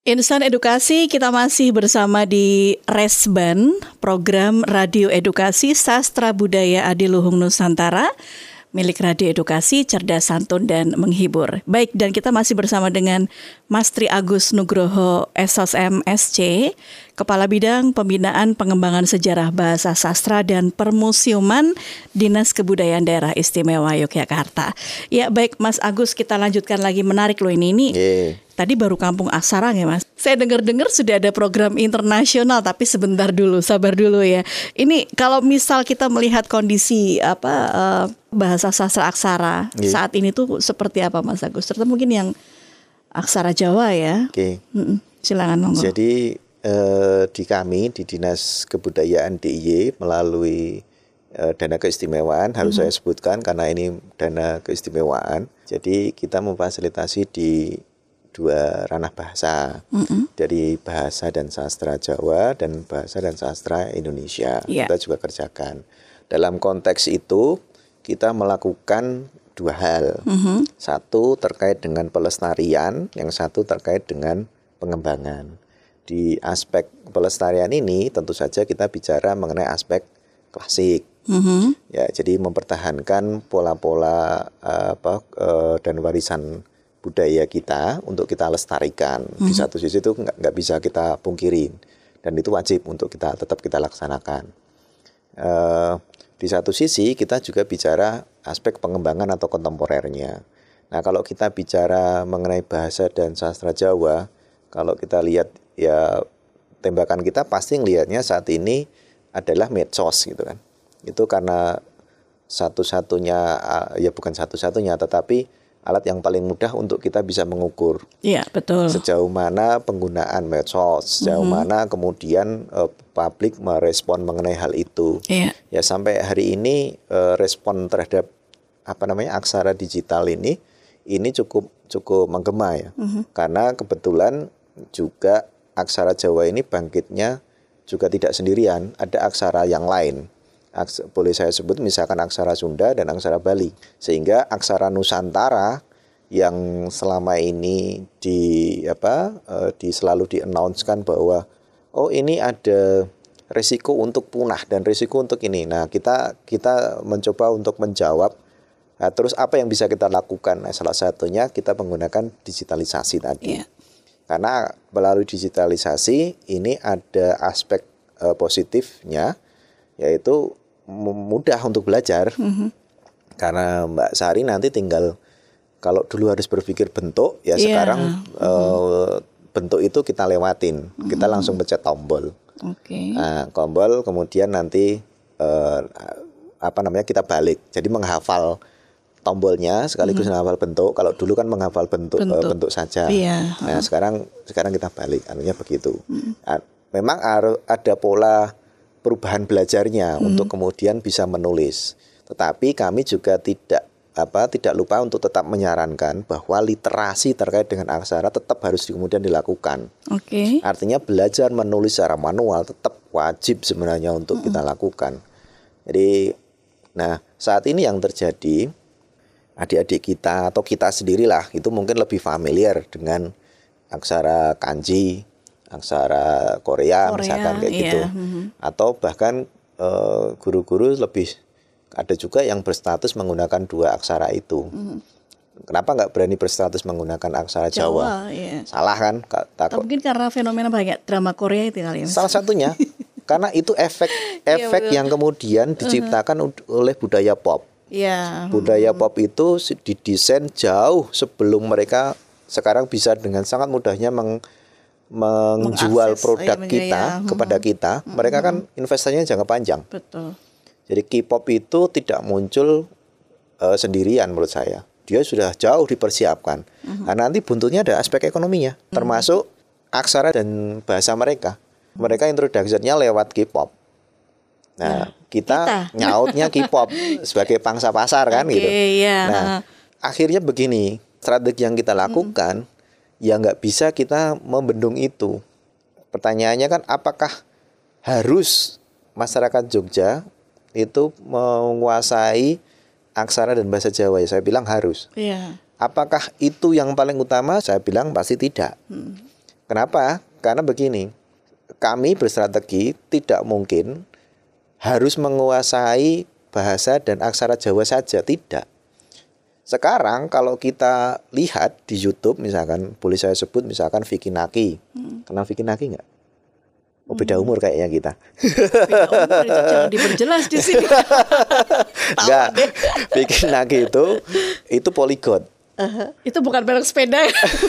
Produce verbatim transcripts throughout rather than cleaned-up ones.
Insan Edukasi, kita masih bersama di Resban, program Radio Edukasi Sastra Budaya Adiluhung Nusantara, milik Radio Edukasi, cerdas, santun, dan menghibur. Baik, dan kita masih bersama dengan Mas Tri Agus Nugroho, S S M S C, Kepala Bidang Pembinaan Pengembangan Sejarah Bahasa Sastra dan Permusiuman Dinas Kebudayaan Daerah Istimewa Yogyakarta. Ya, baik Mas Agus, kita lanjutkan lagi, menarik loh ini. Ini yeah. Tadi baru Kampung Aksara ya Mas. Saya dengar-dengar sudah ada program internasional, tapi sebentar dulu, sabar dulu ya. Ini kalau misal kita melihat kondisi apa uh, bahasa sastra aksara yeah. saat ini tuh seperti apa Mas Agus? Serta mungkin yang aksara Jawa ya. Oke. Okay. Silakan monggo. Jadi uh, di kami di Dinas Kebudayaan D I Y melalui uh, dana keistimewaan harus mm-hmm. saya sebutkan karena ini dana keistimewaan. Jadi kita memfasilitasi di dua ranah bahasa, mm-hmm. dari bahasa dan sastra Jawa dan bahasa dan sastra Indonesia. Yeah. Kita juga kerjakan. Dalam konteks itu kita melakukan dua hal. Mm-hmm. Satu terkait dengan pelestarian, yang satu terkait dengan pengembangan. Di aspek pelestarian ini tentu saja kita bicara mengenai aspek klasik. Mm-hmm. Ya, jadi mempertahankan pola-pola uh, apa uh, dan warisan budaya kita untuk kita lestarikan. Mm-hmm. Di satu sisi itu nggak nggak bisa kita pungkirin dan itu wajib untuk kita tetap kita laksanakan. Uh, di satu sisi kita juga bicara aspek pengembangan atau kontemporernya. Nah, kalau kita bicara mengenai bahasa dan sastra Jawa, kalau kita lihat ya tembakan kita pasti ngelihatnya saat ini adalah medsos gitu kan. Itu karena satu-satunya ya bukan satu-satunya tetapi alat yang paling mudah untuk kita bisa mengukur. Iya, betul. Sejauh mana penggunaan medsos, sejauh mm-hmm. mana kemudian uh, publik merespon mengenai hal itu. Iya. Ya sampai hari ini uh, respon terhadap apa namanya aksara digital ini ini cukup cukup menggema ya. Mm-hmm. Karena kebetulan juga aksara Jawa ini bangkitnya juga tidak sendirian, ada aksara yang lain. Aks, boleh saya sebut misalkan aksara Sunda dan aksara Bali, sehingga aksara Nusantara yang selama ini di apa uh, di selalu di-announce-kan bahwa oh ini ada risiko untuk punah dan risiko untuk ini. Nah, kita kita mencoba untuk menjawab. Nah, terus apa yang bisa kita lakukan? Nah, salah satunya kita menggunakan digitalisasi tadi. Yeah. Karena melalui digitalisasi ini ada aspek uh, positifnya, yaitu mudah untuk belajar. Mm-hmm. Karena Mbak Sari nanti tinggal, kalau dulu harus berpikir bentuk, ya yeah. sekarang mm-hmm. uh, bentuk itu kita lewatin, mm-hmm. kita langsung pencet tombol. Okay. Nah, tombol kemudian nanti uh, apa namanya kita balik, jadi menghafal tombolnya sekaligus mm-hmm. menghafal bentuk. Kalau dulu kan menghafal bentuk bentuk, uh, bentuk saja. Yeah. Nah, uh-huh. sekarang sekarang kita balik, artinya begitu. Mm-hmm. Nah, memang ada pola perubahan belajarnya hmm. untuk kemudian bisa menulis. Tetapi kami juga tidak apa tidak lupa untuk tetap menyarankan bahwa literasi terkait dengan aksara tetap harus kemudian dilakukan. Oke. Okay. Artinya belajar menulis secara manual tetap wajib sebenarnya untuk hmm. kita lakukan. Jadi nah, saat ini yang terjadi adik-adik kita atau kita sendirilah itu mungkin lebih familiar dengan aksara kanji, aksara Korea, Korea misalkan kayak iya. gitu. Mm-hmm. Atau bahkan uh, guru-guru lebih ada juga yang berstatus menggunakan dua aksara itu. Mm-hmm. Kenapa nggak berani berstatus menggunakan aksara Jawa? Jawa iya. Salah kan? Takut. Mungkin karena fenomena banyak drama Korea itu kali ya. Salah satunya karena itu efek efek yang kemudian diciptakan uh-huh. oleh budaya pop. Yeah. Budaya pop itu didesain jauh sebelum mereka sekarang bisa dengan sangat mudahnya meng menjual mengakses, produk iya, kita ya. kepada kita, hmm. mereka kan investasinya jangka panjang. Betul. Jadi K-pop itu tidak muncul uh, sendirian menurut saya. Dia sudah jauh dipersiapkan. Hmm. Nah, nanti buntutnya ada aspek ekonominya, hmm. termasuk aksara dan bahasa mereka. Mereka introduksinya lewat K-pop. Nah, ya, kita, kita nyautnya K-pop sebagai pangsa pasar kan okay, gitu. Yeah. Nah, akhirnya begini, strategi yang kita lakukan. Hmm. Ya nggak bisa kita membendung itu. Pertanyaannya kan apakah harus masyarakat Jogja itu menguasai aksara dan bahasa Jawa? Ya saya bilang harus. Yeah. Apakah itu yang paling utama? Saya bilang pasti tidak. Hmm. Kenapa? Karena begini, kami berstrategi tidak mungkin harus menguasai bahasa dan aksara Jawa saja, tidak. Sekarang kalau kita lihat di YouTube misalkan, boleh saya sebut misalkan Vicky Naki. Hmm. Kenal Vicky Naki nggak? Oh, beda umur kayaknya kita. Beda umur, jangan diperjelas di sini. Enggak, Vicky Naki itu itu poligot. Uh-huh. Itu bukan merek sepeda.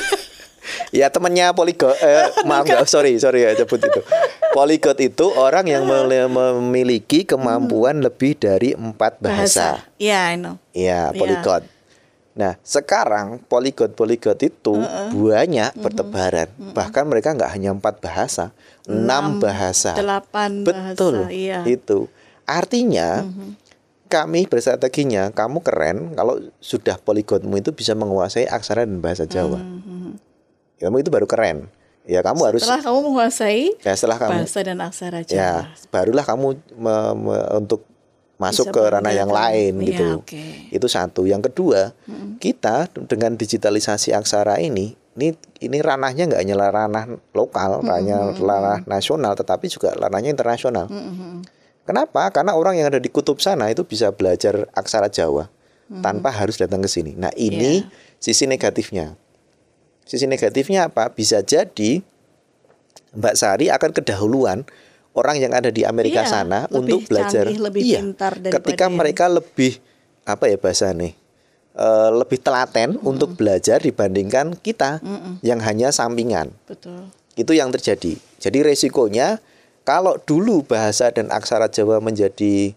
Ya temannya poligot. Eh, maaf nggak, sorry sorry ya sebut itu. Poligot itu orang yang memiliki kemampuan hmm. lebih dari empat bahasa. Iya, yeah, I know. Iya, poligot. Yeah. Nah, sekarang poligot-poligot itu uh-uh. banyak uh-huh. bertebaran. Uh-huh. Bahkan mereka nggak hanya empat bahasa, enam bahasa. Delapan bahasa. Betul, iya. Itu. Artinya, uh-huh. kami berstrateginya, kamu keren kalau sudah poligotmu itu bisa menguasai aksara dan bahasa Jawa. Uh-huh. Kamu itu baru keren. Ya kamu setelah harus. Setelah kamu menguasai ya, setelah kamu, bahasa dan aksara Jawa. Ya, barulah kamu me, me, untuk masuk bisa ke ranah yang lain ya, gitu. Okay. Itu satu. Yang kedua, hmm. kita dengan digitalisasi aksara ini, ini ini ranahnya nggak hanya ranah lokal, hmm. ranah, ranah nasional, tetapi juga ranahnya internasional. Hmm. Kenapa? Karena orang yang ada di kutub sana itu bisa belajar aksara Jawa hmm. tanpa harus datang ke sini. Nah, ini yeah. sisi negatifnya. Sisi negatifnya apa? Bisa jadi Mbak Sari akan kedahuluan orang yang ada di Amerika iya, sana untuk belajar. Canggih, lebih iya, pintar ketika yang... mereka lebih apa ya bahasa nih, uh, lebih telaten mm-mm. untuk belajar dibandingkan kita Mm-mm. yang hanya sampingan. Betul. Itu yang terjadi. Jadi resikonya kalau dulu bahasa dan aksara Jawa menjadi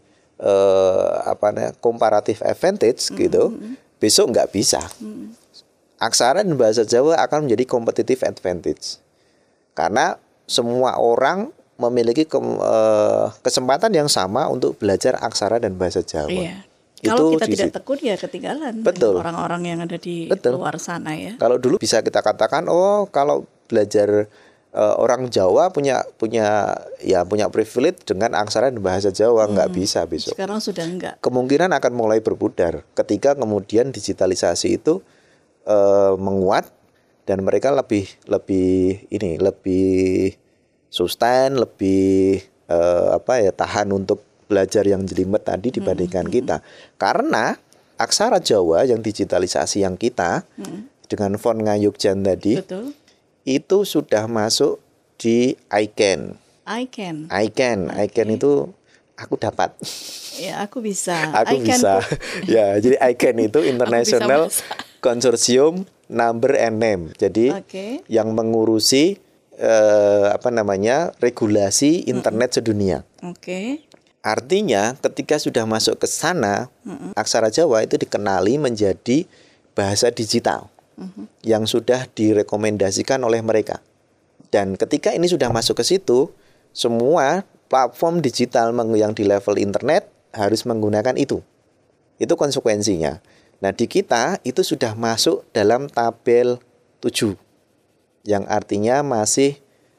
uh, apa namanya comparative advantage mm-mm. gitu, besok nggak bisa. Mm-mm. Aksara dan bahasa Jawa akan menjadi competitive advantage karena semua orang memiliki ke, uh, kesempatan yang sama untuk belajar aksara dan bahasa Jawa. Iya. Kalau kita tidak tekun ya ketinggalan. Betul. Orang-orang yang ada di Betul. luar sana ya. Kalau dulu bisa kita katakan, oh kalau belajar uh, orang Jawa punya punya ya punya privilege dengan aksara dan bahasa Jawa, hmm. nggak bisa besok. Sekarang sudah enggak. Kemungkinan akan mulai berpudar ketika kemudian digitalisasi itu uh, menguat dan mereka lebih lebih ini lebih sustain, lebih uh, apa ya tahan untuk belajar yang jelimet tadi dibandingkan hmm. kita. Karena aksara Jawa yang digitalisasi yang kita hmm. dengan font Ngayogjan tadi, betul. Itu sudah masuk di I C A N. I C A N. I C A N. Okay. I C A N itu aku dapat. Ya, aku bisa. aku I bisa. Ya, jadi I C A N itu International Consortium Number and Name. Jadi okay. yang mengurusi eh, apa namanya regulasi internet mm-hmm. sedunia. Oke. Okay. Artinya ketika sudah masuk ke sana, mm-hmm. aksara Jawa itu dikenali menjadi bahasa digital mm-hmm. yang sudah direkomendasikan oleh mereka. Dan ketika ini sudah masuk ke situ, semua platform digital yang di level internet harus menggunakan itu. Itu konsekuensinya. Nah, di kita itu sudah masuk dalam tabel tujuh. Yang artinya masih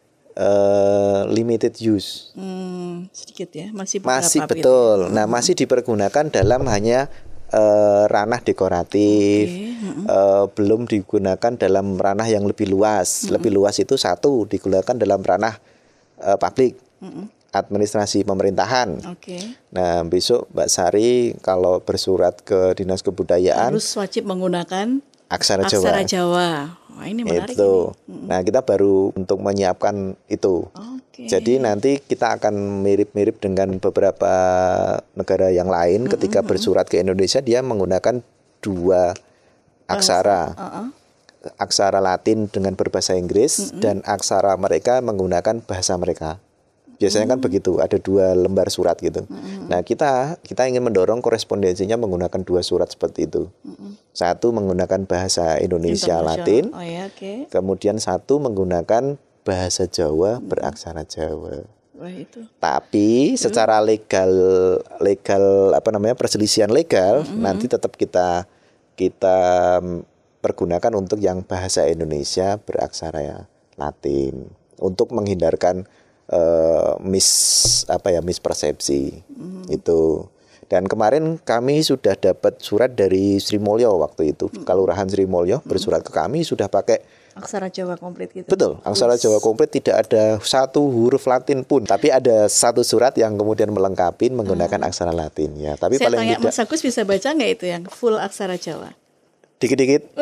uh, limited use. Hmm, sedikit ya, masih masih betul. Ya? Nah, masih dipergunakan dalam hanya uh, ranah dekoratif. Okay. Mm-hmm. Uh, belum digunakan dalam ranah yang lebih luas. Mm-hmm. Lebih luas itu satu digunakan dalam ranah uh, publik. Mm-hmm. Administrasi pemerintahan. Okay. Nah, besok Mbak Sari kalau bersurat ke Dinas Kebudayaan harus wajib menggunakan aksara Jawa. Aksara Jawa. Wah, ini menarik itu. Ini. Nah, kita baru untuk menyiapkan itu. Okay. Jadi nanti kita akan mirip-mirip dengan beberapa negara yang lain. Mm-hmm. Ketika bersurat ke Indonesia, dia menggunakan dua aksara. Uh-uh. Aksara Latin dengan berbahasa Inggris mm-hmm. dan aksara mereka menggunakan bahasa mereka. Biasanya mm-hmm. kan begitu, ada dua lembar surat gitu. Mm-hmm. Nah, kita kita ingin mendorong korespondensinya menggunakan dua surat seperti itu. Mm-hmm. Satu menggunakan bahasa Indonesia Latin, oh, ya, okay. kemudian satu menggunakan bahasa Jawa mm-hmm. beraksara Jawa. Wah, itu. Tapi secara legal legal apa namanya perselisihan legal mm-hmm. nanti tetap kita kita pergunakan untuk yang bahasa Indonesia beraksara Latin untuk menghindarkan uh, mis apa ya mispersepsi mm-hmm. itu. Dan kemarin kami sudah dapat surat dari Sri Mulyo waktu itu, mm-hmm. Kelurahan Sri Mulyo mm-hmm. bersurat ke kami sudah pakai Aksara Jawa komplit gitu. Betul, aksara Jawa komplit, tidak ada satu huruf Latin pun, tapi ada satu surat yang kemudian melengkapi menggunakan hmm. aksara Latin ya. Tapi saya paling tanya tidak. Mas Agus bisa baca nggak itu yang full aksara Jawa? Dikit-dikit.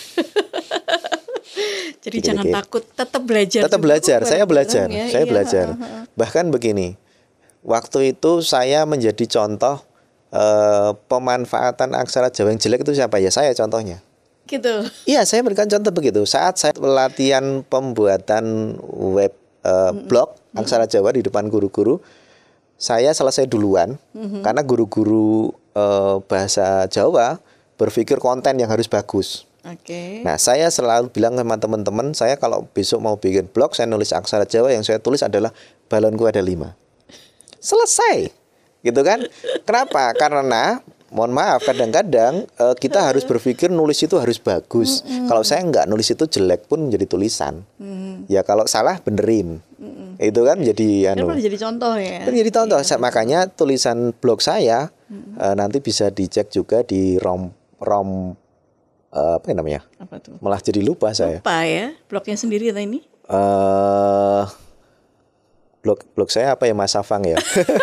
Jadi Dikit-dikit. jangan takut, tetap belajar. Tetap belajar, saya belajar, ya, saya iya. belajar. Bahkan begini, waktu itu saya menjadi contoh eh, pemanfaatan aksara Jawa yang jelek itu siapa ya? Saya contohnya. Gitu. Iya, saya berikan contoh begitu. Saat saya pelatihan pembuatan web uh, blog aksara Jawa di depan guru-guru, saya selesai duluan mm-hmm. karena guru-guru uh, bahasa Jawa berpikir konten yang harus bagus. Oke. Okay. Nah, saya selalu bilang sama teman-teman, saya kalau besok mau bikin blog, saya nulis aksara Jawa, yang saya tulis adalah balonku ada lima. Selesai, gitu kan? Kenapa? Karena mohon maaf, kadang-kadang uh, kita harus berpikir nulis itu harus bagus. Mm-hmm. Kalau saya nggak nulis itu jelek pun menjadi tulisan. Mm-hmm. Ya kalau salah benerin. Mm-hmm. Itu kan menjadi anu. Kan jadi contoh ya. Kan jadi contoh. Ya, makanya tulisan blog saya mm-hmm. uh, nanti bisa dicek juga di rom rom uh, apa namanya? Apa tuh? Malah jadi lupa saya. Lupa ya. Blognya sendiri atau ini? Uh, blog blog saya apa ya, Mas Safang ya?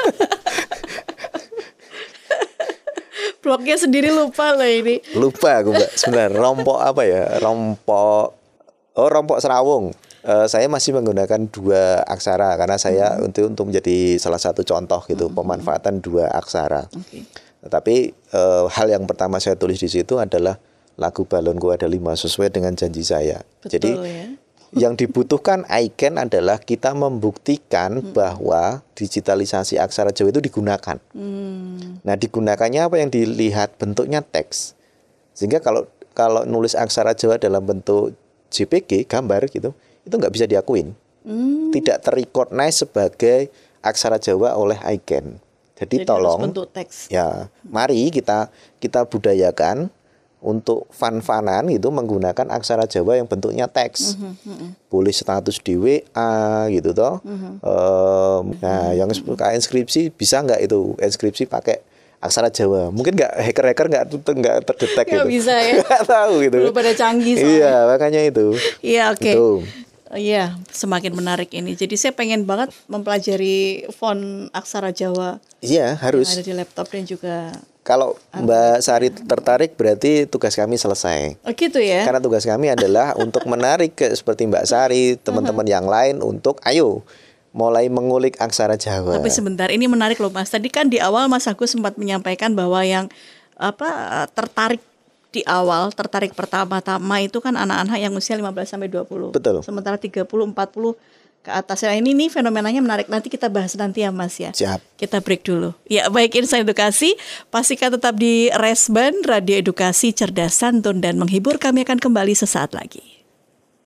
Blognya sendiri lupa loh ini. Lupa aku Mbak. Sebenarnya rompok apa ya? Rompok Oh, rompok serawung. Uh, saya masih menggunakan dua aksara karena saya hmm. untuk untuk menjadi salah satu contoh gitu hmm. pemanfaatan dua aksara. Okay. Tetapi uh, hal yang pertama saya tulis di situ adalah lagu balonku ada lima sesuai dengan janji saya. Betul, jadi ya? Yang dibutuhkan icon adalah kita membuktikan hmm. bahwa digitalisasi aksara Jawa itu digunakan. Hmm. Nah, digunakannya apa yang dilihat? Bentuknya teks. Sehingga kalau kalau nulis aksara Jawa dalam bentuk J P G, gambar gitu, itu nggak bisa diakuin. Hmm. Tidak ter-recognize sebagai aksara Jawa oleh icon. Jadi, Jadi tolong bentuk teks. Ya, mari kita kita budayakan untuk fun-funan itu menggunakan aksara Jawa yang bentuknya teks. Mm-hmm, mm-hmm. Boleh status di W A gitu toh. Mm-hmm. Um, nah, mm-hmm. yang kayak inskripsi bisa nggak itu inskripsi pakai aksara Jawa? Mungkin nggak, hacker-hacker nggak nggak terdetek gitu. Nggak bisa ya. Nggak tahu gitu. Belum pada canggih soalnya. Iya, makanya itu. Iya, oke. Okay. Gitu. Iya, semakin menarik ini. Jadi saya pengen banget mempelajari font aksara Jawa. Iya, harus. Yang ada di laptop dan juga. Kalau Mbak Sari tertarik berarti tugas kami selesai. Oh gitu ya. Karena tugas kami adalah untuk menarik ke, seperti Mbak Sari, teman-teman uh-huh. yang lain untuk ayo mulai mengulik aksara Jawa. Tapi sebentar, ini menarik loh Mas. Tadi kan di awal Mas Agus sempat menyampaikan bahwa yang apa tertarik di awal, tertarik pertama-tama itu kan anak-anak yang usia lima belas sampai dua puluh. Betul. Sementara tiga puluh empat puluh ke atas. Nah, ini nih fenomenanya menarik. Nanti kita bahas nanti ya Mas ya. Siap. Kita break dulu. Ya, baik, Insight Edukasi. Pastikan tetap di Resban, Radio Edukasi Cerdas Santun dan Menghibur. Kami akan kembali sesaat lagi.